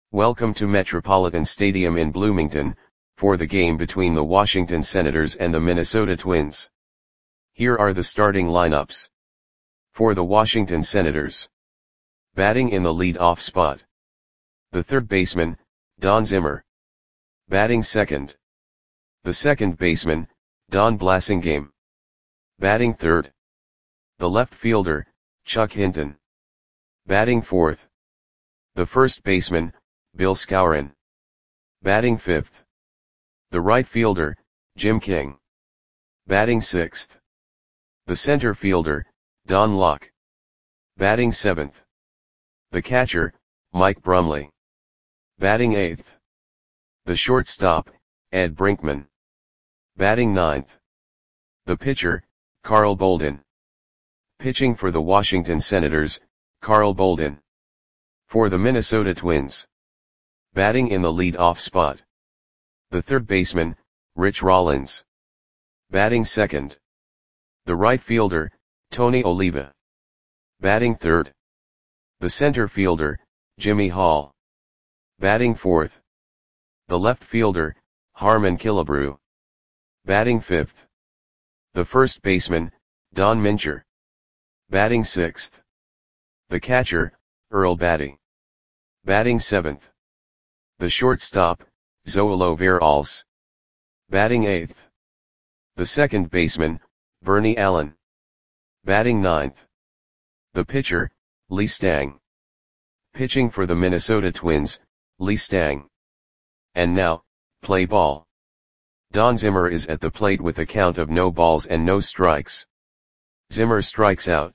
Welcome to Metropolitan Stadium in Bloomington, for the game between the Washington Senators and the Minnesota Twins. Here are the starting lineups. For the Washington Senators. Batting in the lead-off spot. The third baseman, Don Zimmer. Batting second. The second baseman, Don Blasingame. Batting third. The left fielder, Chuck Hinton. Batting fourth. The first baseman, Bill Skowron. Batting fifth. The right fielder, Jim King. Batting sixth. The center fielder, Don Locke. Batting seventh. The catcher, Mike Brumley. Batting eighth. The shortstop, Ed Brinkman. Batting ninth. The pitcher, Carl Bolden. Pitching for the Washington Senators, Carl Bolden. For the Minnesota Twins. Batting in the lead-off spot. The third baseman, Rich Rollins. Batting second. The right fielder, Tony Oliva. Batting third. The center fielder, Jimmy Hall. Batting fourth. The left fielder, Harmon Killebrew. Batting fifth. The first baseman, Don Mincher. Batting sixth. The catcher, Earl Batty. Batting seventh. The shortstop, Zoilo Veralles. Batting eighth. The second baseman, Bernie Allen. Batting ninth. The pitcher, Lee Stang. Pitching for the Minnesota Twins, Lee Stang. And now, play ball. Don Zimmer is at the plate with a count of no balls and no strikes. Zimmer strikes out.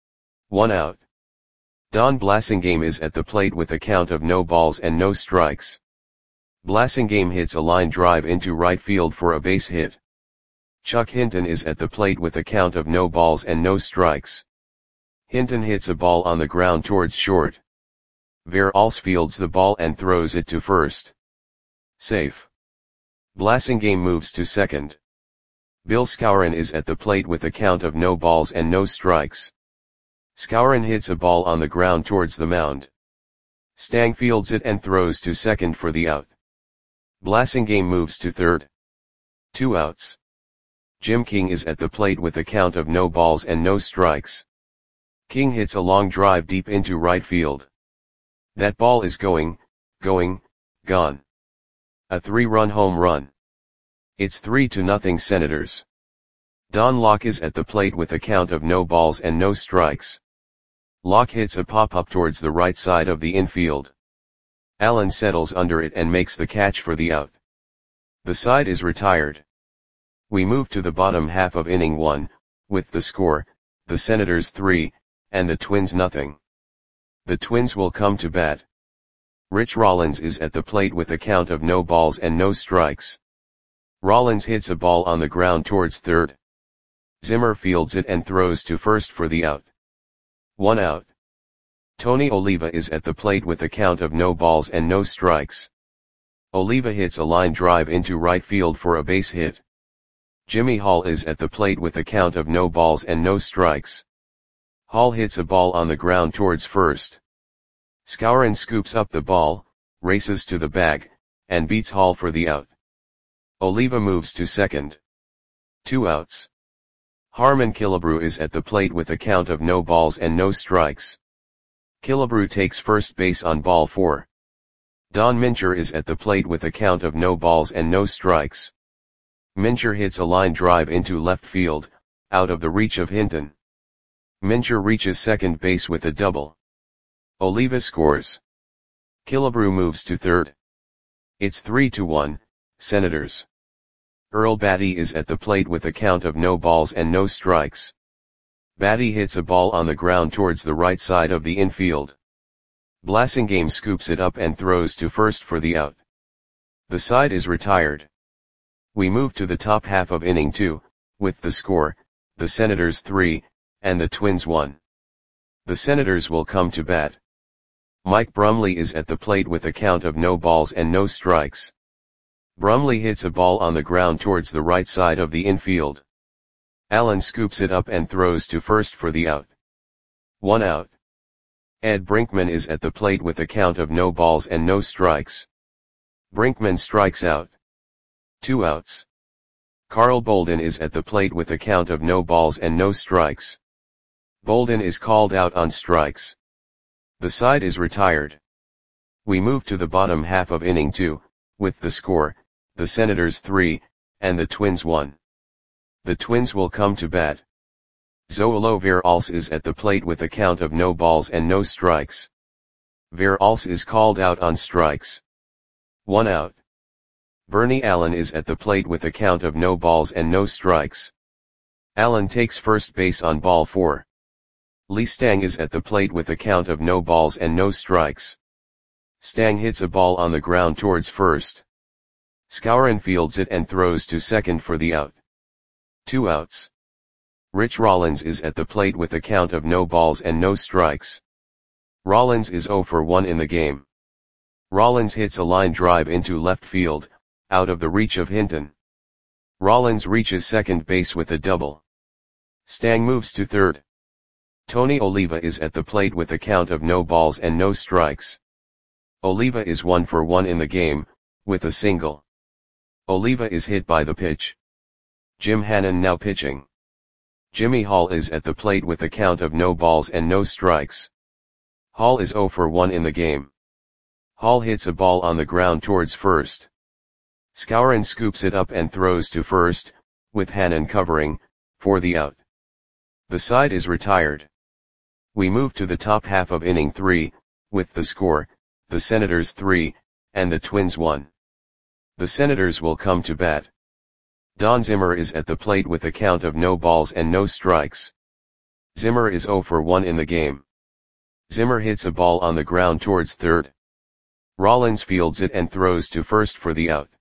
1 out. Don Blasingame is at the plate with a count of no balls and no strikes. Blasingame hits a line drive into right field for a base hit. Chuck Hinton is at the plate with a count of no balls and no strikes. Hinton hits a ball on the ground towards short. Veralles fields the ball and throws it to first. Safe. Blasingame moves to second. Bill Skowron is at the plate with a count of no balls and no strikes. Skowron hits a ball on the ground towards the mound. Stang fields it and throws to second for the out. Blasingame moves to third. 2 outs. Jim King is at the plate with a count of no balls and no strikes. King hits a long drive deep into right field. That ball is gone. A 3-run home run. It's 3-0 Senators. Don Locke is at the plate with a count of no balls and no strikes. Locke hits a pop-up towards the right side of the infield. Allen settles under it and makes the catch for the out. The side is retired. We move to the bottom half of inning 1, with the score, the Senators 3, and the Twins nothing. The Twins will come to bat. Rich Rollins is at the plate with a count of no balls and no strikes. Rollins hits a ball on the ground towards third. Zimmer fields it and throws to first for the out. 1 out. Tony Oliva is at the plate with a count of no balls and no strikes. Oliva hits a line drive into right field for a base hit. Jimmy Hall is at the plate with a count of no balls and no strikes. Hall hits a ball on the ground towards first. Skowron scoops up the ball, races to the bag, and beats Hall for the out. Oliva moves to second. 2 outs. Harmon Killebrew is at the plate with a count of no balls and no strikes. Killebrew takes first base on ball 4. Don Mincher is at the plate with a count of no balls and no strikes. Mincher hits a line drive into left field, out of the reach of Hinton. Mincher reaches second base with a double. Oliva scores. Killebrew moves to third. It's 3-1, Senators. Earl Batty is at the plate with a count of no balls and no strikes. Batty hits a ball on the ground towards the right side of the infield. Blasingame scoops it up and throws to first for the out. The side is retired. We move to the top half of inning 2, with the score, the Senators 3, and the Twins 1. The Senators will come to bat. Mike Brumley is at the plate with a count of no balls and no strikes. Brumley hits a ball on the ground towards the right side of the infield. Allen scoops it up and throws to first for the out. 1 out. Ed Brinkman is at the plate with a count of no balls and no strikes. Brinkman strikes out. 2 outs. Carl Bolden is at the plate with a count of no balls and no strikes. Bolden is called out on strikes. The side is retired. We move to the bottom half of inning 2, with the score, the Senators 3, and the Twins 1. The Twins will come to bat. Zoilo Veralce is at the plate with a count of no balls and no strikes. Veralce is called out on strikes. 1 out. Bernie Allen is at the plate with a count of no balls and no strikes. Allen takes first base on ball 4. Lee Stang is at the plate with a count of no balls and no strikes. Stang hits a ball on the ground towards first. Skowron fields it and throws to second for the out. 2 outs. Rich Rollins is at the plate with a count of no balls and no strikes. Rollins is 0 for 1 in the game. Rollins hits a line drive into left field, out of the reach of Hinton. Rollins reaches second base with a double. Stang moves to third. Tony Oliva is at the plate with a count of no balls and no strikes. Oliva is 1 for 1 in the game, with a single. Oliva is hit by the pitch. Jim Hannon now pitching. Jimmy Hall is at the plate with a count of no balls and no strikes. Hall is 0 for 1 in the game. Hall hits a ball on the ground towards first. Skowron scoops it up and throws to first, with Hannon covering, for the out. The side is retired. We move to the top half of inning 3, with the score, the Senators 3, and the Twins 1. The Senators will come to bat. Don Zimmer is at the plate with a count of no balls and no strikes. Zimmer is 0 for 1 in the game. Zimmer hits a ball on the ground towards third. Rollins fields it and throws to first for the out.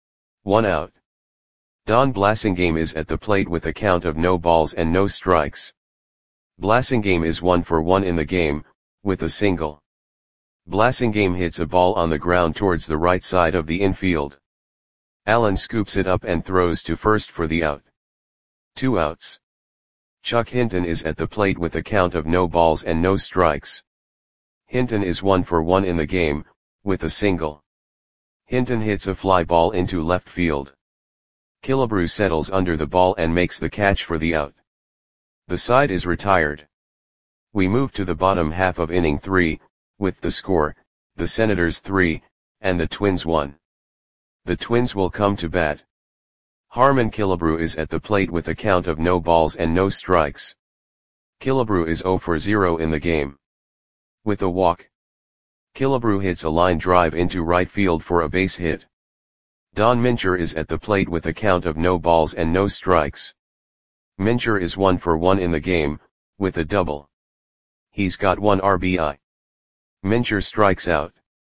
1 out. Don Blasingame is at the plate with a count of no balls and no strikes. Blasingame is 1 for 1 in the game, with a single. Blasingame hits a ball on the ground towards the right side of the infield. Allen scoops it up and throws to first for the out. 2 outs. Chuck Hinton is at the plate with a count of no balls and no strikes. Hinton is 1 for 1 in the game, with a single. Hinton hits a fly ball into left field. Killebrew settles under the ball and makes the catch for the out. The side is retired. We move to the bottom half of inning 3, with the score, the Senators 3, and the Twins 1. The Twins will come to bat. Harmon Killebrew is at the plate with a count of no balls and no strikes. Killebrew is 0 for 0 in the game. With a walk. Killebrew hits a line drive into right field for a base hit. Don Mincher is at the plate with a count of no balls and no strikes. Mincher is 1 for 1 in the game, with a double. He's got 1 RBI. Mincher strikes out.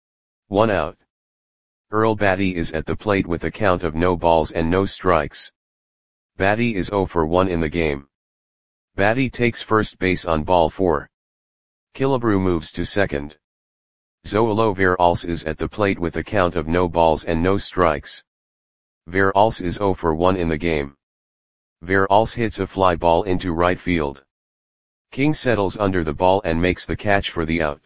1 out. Earl Batty is at the plate with a count of no balls and no strikes. Batty is 0 for 1 in the game. Batty takes first base on ball 4. Killebrew moves to second. Zoilo Veralce is at the plate with a count of no balls and no strikes. Veralce is 0 for 1 in the game. Veralce hits a fly ball into right field. King settles under the ball and makes the catch for the out.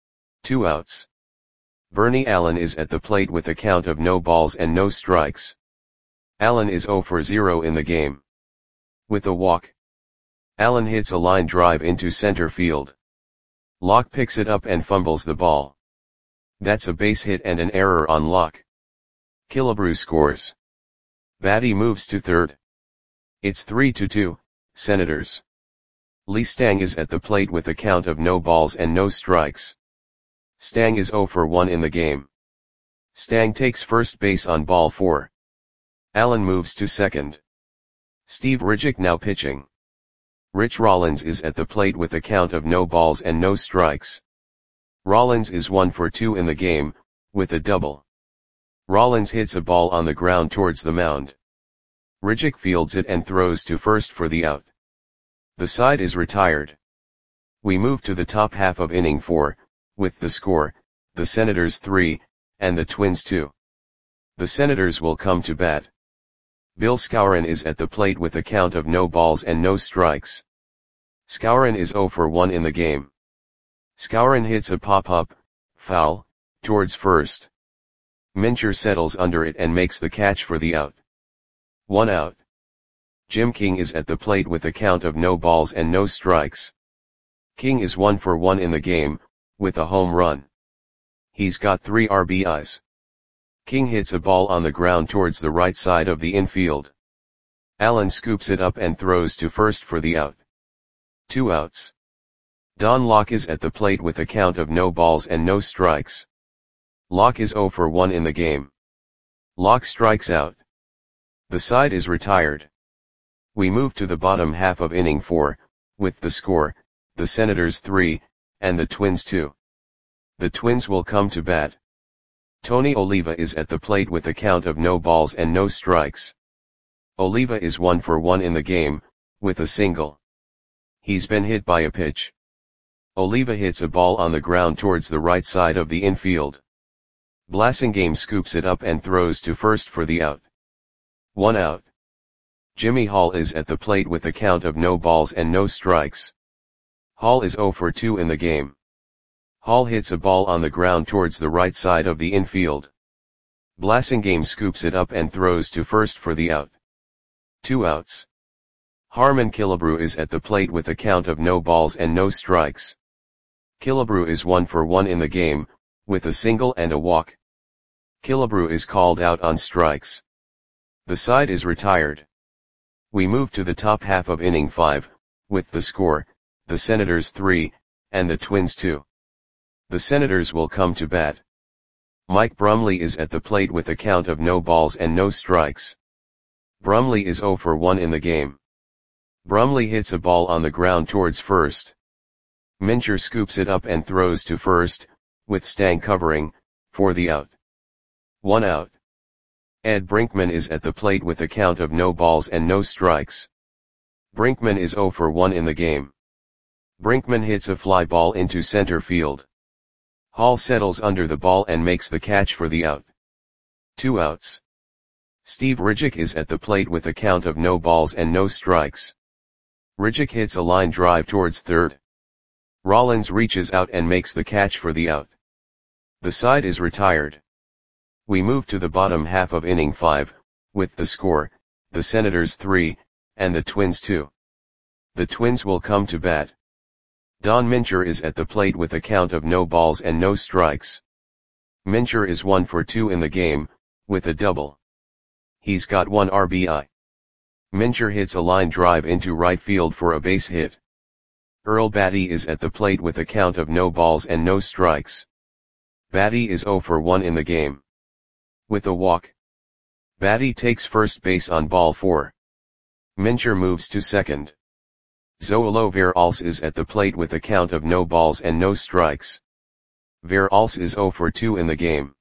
2 outs. Bernie Allen is at the plate with a count of no balls and no strikes. Allen is 0 for 0 in the game. With a walk. Allen hits a line drive into center field. Locke picks it up and fumbles the ball. That's a base hit and an error on Locke. Killebrew scores. Batty moves to third. It's 3-2, Senators. Lee Stang is at the plate with a count of no balls and no strikes. Stang is 0 for 1 in the game. Stang takes first base on ball 4. Allen moves to second. Steve Ridgick now pitching. Rich Rollins is at the plate with a count of no balls and no strikes. Rollins is 1 for 2 in the game, with a double. Rollins hits a ball on the ground towards the mound. Ridgick fields it and throws to first for the out. The side is retired. We move to the top half of inning 4, with the score, the Senators 3, and the Twins 2. The Senators will come to bat. Bill Skowron is at the plate with a count of no balls and no strikes. Skowron is 0 for 1 in the game. Skowron hits a pop-up, foul, towards first. Mincher settles under it and makes the catch for the out. 1 out. Jim King is at the plate with a count of no balls and no strikes. King is 1 for 1 in the game, with a home run. He's got 3 RBIs. King hits a ball on the ground towards the right side of the infield. Allen scoops it up and throws to first for the out. 2 outs. Don Locke is at the plate with a count of no balls and no strikes. Locke is 0 for 1 in the game. Locke strikes out. The side is retired. We move to the bottom half of inning 4, with the score, the Senators 3, and the Twins 2. The Twins will come to bat. Tony Oliva is at the plate with a count of no balls and no strikes. Oliva is 1 for 1 in the game, with a single. He's been hit by a pitch. Oliva hits a ball on the ground towards the right side of the infield. Blasingame scoops it up and throws to first for the out. 1 out. Jimmy Hall is at the plate with a count of no balls and no strikes. Hall is 0 for 2 in the game. Hall hits a ball on the ground towards the right side of the infield. Blasingame scoops it up and throws to first for the out. 2 outs. Harmon Killebrew is at the plate with a count of no balls and no strikes. Killebrew is 1 for 1 in the game, with a single and a walk. Killebrew is called out on strikes. The side is retired. We move to the top half of inning 5, with the score, the Senators 3, and the Twins 2. The Senators will come to bat. Mike Brumley is at the plate with a count of no balls and no strikes. Brumley is 0 for 1 in the game. Brumley hits a ball on the ground towards first. Mincher scoops it up and throws to first, with Stang covering, for the out. 1 out. Ed Brinkman is at the plate with a count of no balls and no strikes. Brinkman is 0 for 1 in the game. Brinkman hits a fly ball into center field. Hall settles under the ball and makes the catch for the out. 2 outs. Steve Ridgick is at the plate with a count of no balls and no strikes. Ridgick hits a line drive towards third. Rollins reaches out and makes the catch for the out. The side is retired. We move to the bottom half of inning 5, with the score, the Senators 3, and the Twins 2. The Twins will come to bat. Don Mincher is at the plate with a count of no balls and no strikes. Mincher is 1 for 2 in the game, with a double. He's got 1 RBI. Mincher hits a line drive into right field for a base hit. Earl Batty is at the plate with a count of no balls and no strikes. Batty is 0 for 1 in the game. With a walk. Batty takes first base on ball 4. Mincher moves to second. Zoilo Veralce is at the plate with a count of no balls and no strikes. Veralce is 0 for 2 in the game.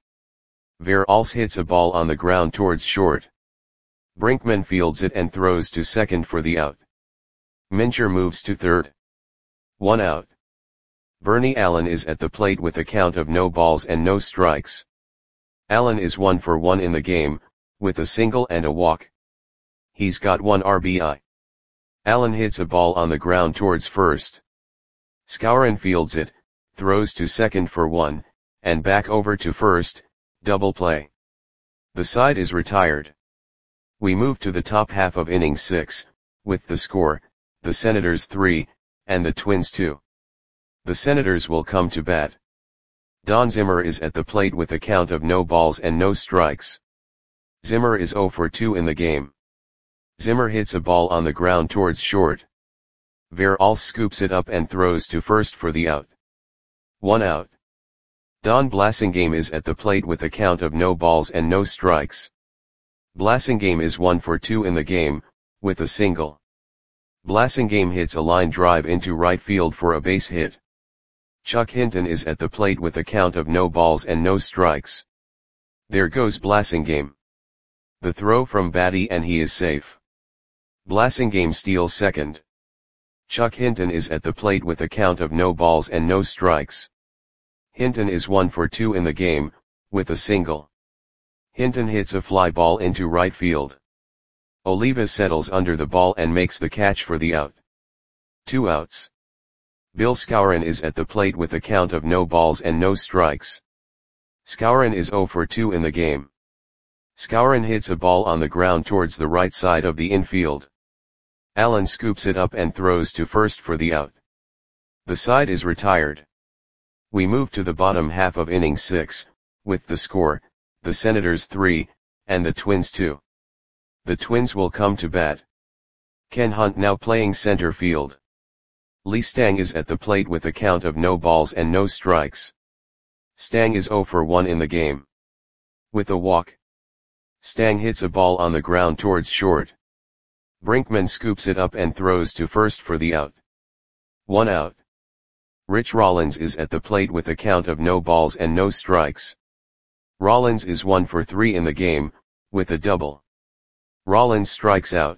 Veralce hits a ball on the ground towards short. Brinkman fields it and throws to second for the out. Mincher moves to third. 1 out. Bernie Allen is at the plate with a count of no balls and no strikes. Allen is 1 for 1 in the game, with a single and a walk. He's got 1 RBI. Allen hits a ball on the ground towards first. Skowron fields it, throws to second for 1, and back over to first, double play. The side is retired. We move to the top half of inning 6, with the score, the Senators 3, and the Twins 2. The Senators will come to bat. Don Zimmer is at the plate with a count of no balls and no strikes. Zimmer is 0 for 2 in the game. Zimmer hits a ball on the ground towards short. Veralce scoops it up and throws to first for the out. 1 out. Don Blasingame is at the plate with a count of no balls and no strikes. Blasingame is 1 for 2 in the game, with a single. Blasingame hits a line drive into right field for a base hit. Chuck Hinton is at the plate with a count of no balls and no strikes. There goes Blasingame. The throw from Batty and he is safe. Blasingame steals second. Chuck Hinton is at the plate with a count of no balls and no strikes. Hinton is 1 for 2 in the game, with a single. Hinton hits a fly ball into right field. Oliva settles under the ball and makes the catch for the out. 2 outs. Bill Skowron is at the plate with a count of no balls and no strikes. Skowron is 0 for 2 in the game. Skowron hits a ball on the ground towards the right side of the infield. Allen scoops it up and throws to first for the out. The side is retired. We move to the bottom half of inning 6, with the score, the Senators 3, and the Twins 2. The Twins will come to bat. Ken Hunt now playing center field. Lee Stang is at the plate with a count of no balls and no strikes. Stang is 0 for 1 in the game. With a walk, Stang hits a ball on the ground towards short. Brinkman scoops it up and throws to first for the out. 1 out. Rich Rollins is at the plate with a count of no balls and no strikes. Rollins is 1 for 3 in the game, with a double. Rollins strikes out.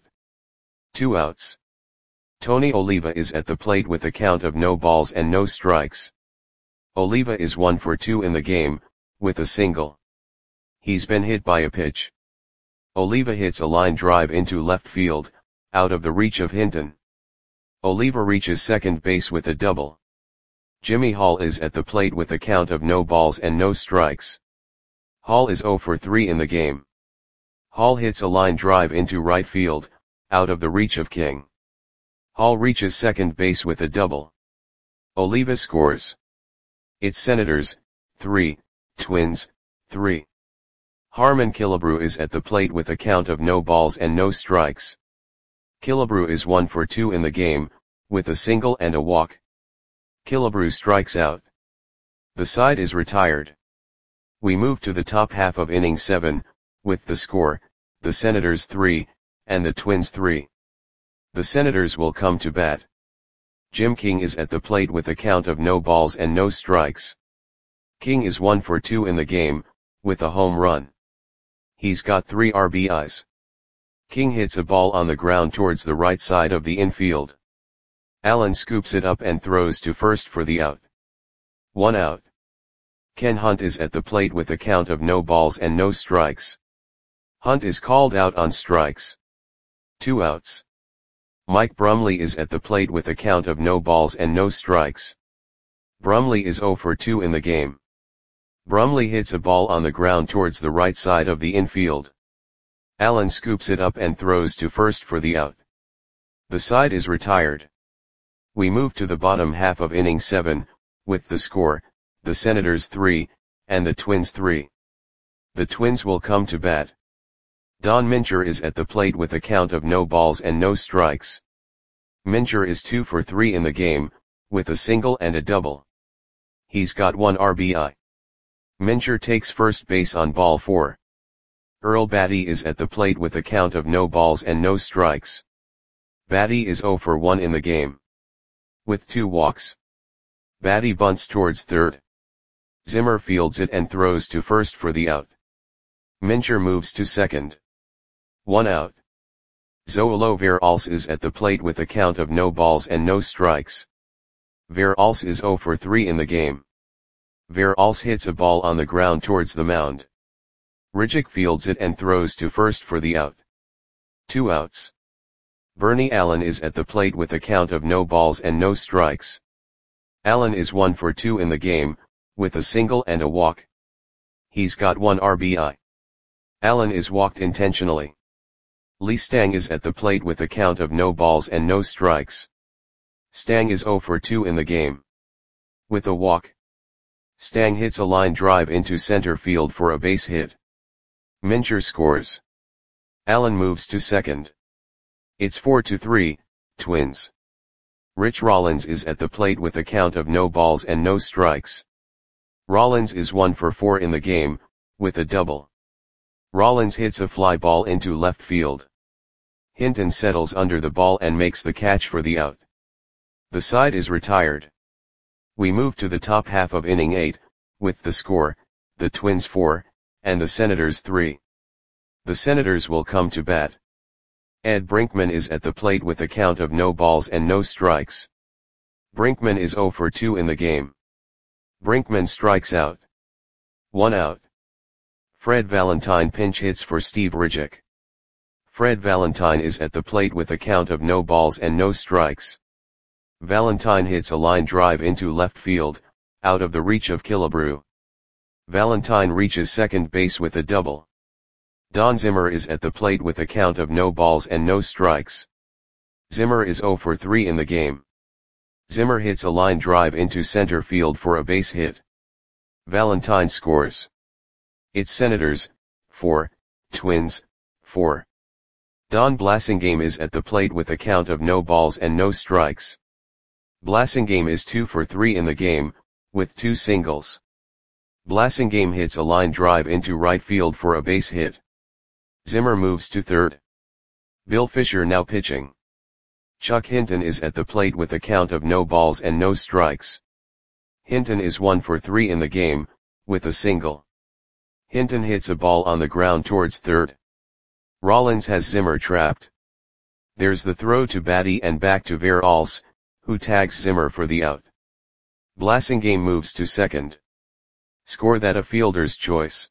2 outs. Tony Oliva is at the plate with a count of no balls and no strikes. Oliva is 1 for 2 in the game, with a single. He's been hit by a pitch. Oliva hits a line drive into left field, out of the reach of Hinton. Oliva reaches second base with a double. Jimmy Hall is at the plate with a count of no balls and no strikes. Hall is 0 for 3 in the game. Hall hits a line drive into right field, out of the reach of King. Hall reaches second base with a double. Oliva scores. It's Senators, 3, Twins, 3. Harmon Killebrew is at the plate with a count of no balls and no strikes. Killebrew is 1 for 2 in the game, with a single and a walk. Killebrew strikes out. The side is retired. We move to the top half of inning 7, with the score, the Senators 3, and the Twins 3. The Senators will come to bat. Jim King is at the plate with a count of no balls and no strikes. King is 1 for 2 in the game, with a home run. He's got 3 RBIs. King hits a ball on the ground towards the right side of the infield. Allen scoops it up and throws to first for the out. 1 out. Ken Hunt is at the plate with a count of no balls and no strikes. Hunt is called out on strikes. 2 outs. Mike Brumley is at the plate with a count of no balls and no strikes. Brumley is 0 for 2 in the game. Brumley hits a ball on the ground towards the right side of the infield. Allen scoops it up and throws to first for the out. The side is retired. We move to the bottom half of inning 7, with the score, the Senators 3, and the Twins 3. The Twins will come to bat. Don Mincher is at the plate with a count of no balls and no strikes. Mincher is 2 for 3 in the game, with a single and a double. He's got 1 RBI. Mincher takes first base on ball 4. Earl Batty is at the plate with a count of no balls and no strikes. Batty is 0 for 1 in the game. With 2 walks. Batty bunts towards third. Zimmer fields it and throws to first for the out. Mincher moves to second. 1 out. Zoilo Veralce is at the plate with a count of no balls and no strikes. Veralce is 0 for 3 in the game. Veralce hits a ball on the ground towards the mound. Rijek fields it and throws to first for the out. 2 outs. Bernie Allen is at the plate with a count of no balls and no strikes. Allen is 1 for 2 in the game, with a single and a walk. He's got 1 RBI. Allen is walked intentionally. Lee Stang is at the plate with a count of no balls and no strikes. Stang is 0 for 2 in the game. With a walk, Stang hits a line drive into center field for a base hit. Mincher scores. Allen moves to second. It's 4-3, Twins. Rich Rollins is at the plate with a count of no balls and no strikes. Rollins is 1 for 4 in the game, with a double. Rollins hits a fly ball into left field. Hinton settles under the ball and makes the catch for the out. The side is retired. We move to the top half of inning 8, with the score, the Twins 4, and the Senators 3. The Senators will come to bat. Ed Brinkman is at the plate with a count of no balls and no strikes. Brinkman is 0 for 2 in the game. Brinkman strikes out. 1 out. Fred Valentine pinch hits for Steve Rijek. Fred Valentine is at the plate with a count of no balls and no strikes. Valentine hits a line drive into left field, out of the reach of Killebrew. Valentine reaches second base with a double. Don Zimmer is at the plate with a count of no balls and no strikes. Zimmer is 0 for 3 in the game. Zimmer hits a line drive into center field for a base hit. Valentine scores. It's Senators, 4, Twins, 4. Don Blasingame is at the plate with a count of no balls and no strikes. Blasingame is 2 for 3 in the game, with 2 singles. Blasingame hits a line drive into right field for a base hit. Zimmer moves to third. Bill Fisher now pitching. Chuck Hinton is at the plate with a count of no balls and no strikes. Hinton is 1 for 3 in the game, with a single. Hinton hits a ball on the ground towards third. Rollins has Zimmer trapped. There's the throw to Batty and back to Veralls, who tags Zimmer for the out. Blasingame moves to second. Score that a fielder's choice.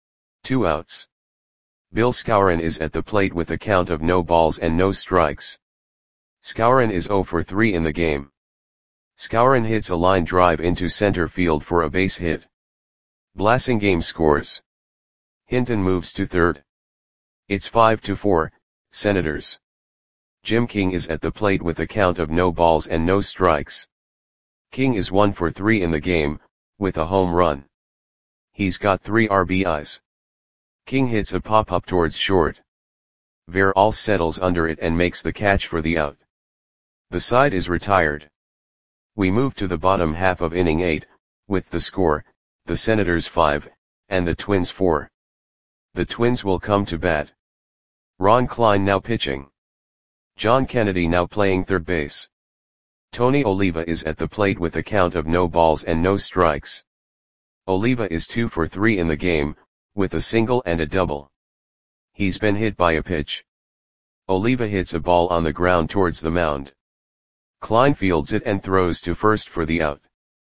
2 outs. Bill Skowron is at the plate with a count of no balls and no strikes. Skowron is 0 for 3 in the game. Skowron hits a line drive into center field for a base hit. Blasingame scores. Hinton moves to third. It's 5-4, Senators. Jim King is at the plate with a count of no balls and no strikes. King is 1 for 3 in the game, with a home run. He's got 3 RBIs. King hits a pop-up towards short. Veralls settles under it and makes the catch for the out. The side is retired. We move to the bottom half of inning 8, with the score, the Senators 5, and the Twins 4. The Twins will come to bat. Ron Klein now pitching. John Kennedy now playing third base. Tony Oliva is at the plate with a count of no balls and no strikes. Oliva is 2 for 3 in the game, with a single and a double. He's been hit by a pitch. Oliva hits a ball on the ground towards the mound. Klein fields it and throws to first for the out.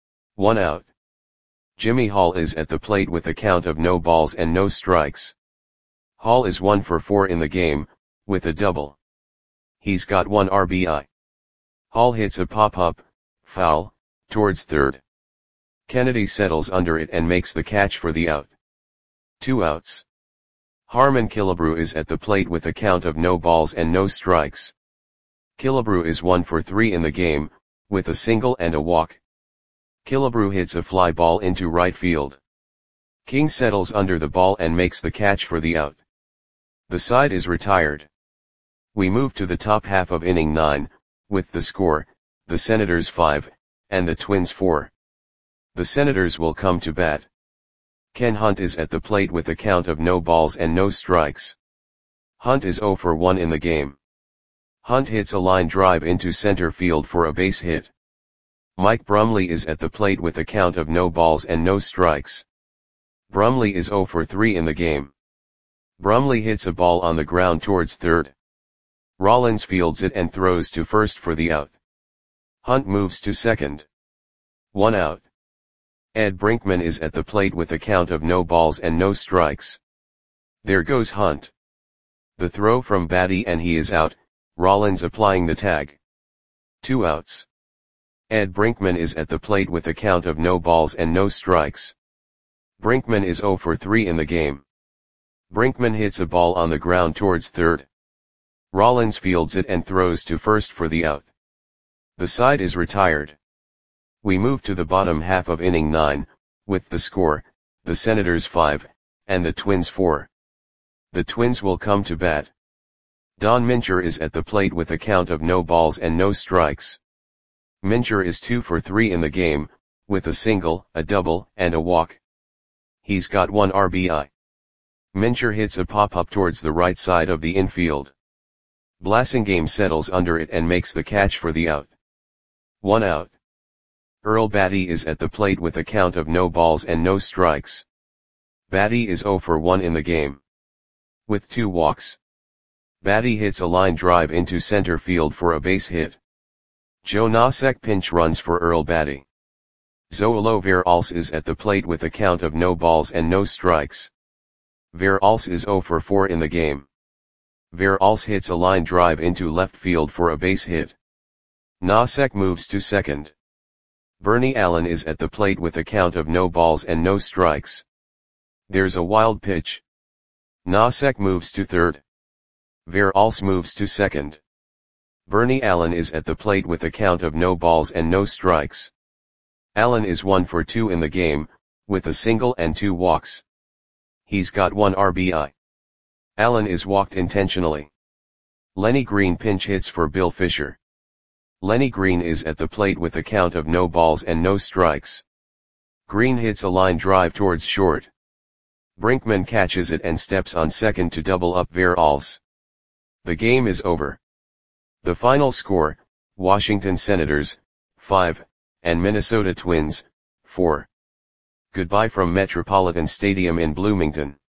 1 out. Jimmy Hall is at the plate with a count of no balls and no strikes. Hall is 1 for 4 in the game, with a double. He's got 1 RBI. Hall hits a pop-up, foul, towards third. Kennedy settles under it and makes the catch for the out. 2 outs. Harmon Killebrew is at the plate with a count of no balls and no strikes. Killebrew is 1 for 3 in the game, with a single and a walk. Killebrew hits a fly ball into right field. King settles under the ball and makes the catch for the out. The side is retired. We move to the top half of inning 9, with the score, the Senators 5, and the Twins 4. The Senators will come to bat. Ken Hunt is at the plate with a count of no balls and no strikes. Hunt is 0 for 1 in the game. Hunt hits a line drive into center field for a base hit. Mike Brumley is at the plate with a count of no balls and no strikes. Brumley is 0 for 3 in the game. Brumley hits a ball on the ground towards third. Rollins fields it and throws to first for the out. Hunt moves to second. 1 out. Ed Brinkman is at the plate with a count of no balls and no strikes. There goes Hunt. The throw from Batty and he is out, Rollins applying the tag. 2 outs. Ed Brinkman is at the plate with a count of no balls and no strikes. Brinkman is 0 for 3 in the game. Brinkman hits a ball on the ground towards third. Rollins fields it and throws to first for the out. The side is retired. We move to the bottom half of inning 9, with the score, the Senators 5, and the Twins 4. The Twins will come to bat. Don Mincher is at the plate with a count of no balls and no strikes. Mincher is 2 for 3 in the game, with a single, a double, and a walk. He's got 1 RBI. Mincher hits a pop-up towards the right side of the infield. Blasingame settles under it and makes the catch for the out. 1 out. Earl Batty is at the plate with a count of no balls and no strikes. Batty is 0 for 1 in the game. With 2 walks. Batty hits a line drive into center field for a base hit. Joe Nosek pinch runs for Earl Batty. Zoilo Veralls is at the plate with a count of no balls and no strikes. Veralls is 0 for 4 in the game. Veralls hits a line drive into left field for a base hit. Nosek moves to second. Bernie Allen is at the plate with a count of no balls and no strikes. There's a wild pitch. Nosek moves to third. Verhulst moves to second. Bernie Allen is at the plate with a count of no balls and no strikes. Allen is 1 for 2 in the game, with a single and 2 walks. He's got 1 RBI. Allen is walked intentionally. Lenny Green pinch hits for Bill Fisher. Lenny Green is at the plate with a count of no balls and no strikes. Green hits a line drive towards short. Brinkman catches it and steps on second to double up Verhulst. The game is over. The final score, Washington Senators, 5, and Minnesota Twins, 4. Goodbye from Metropolitan Stadium in Bloomington.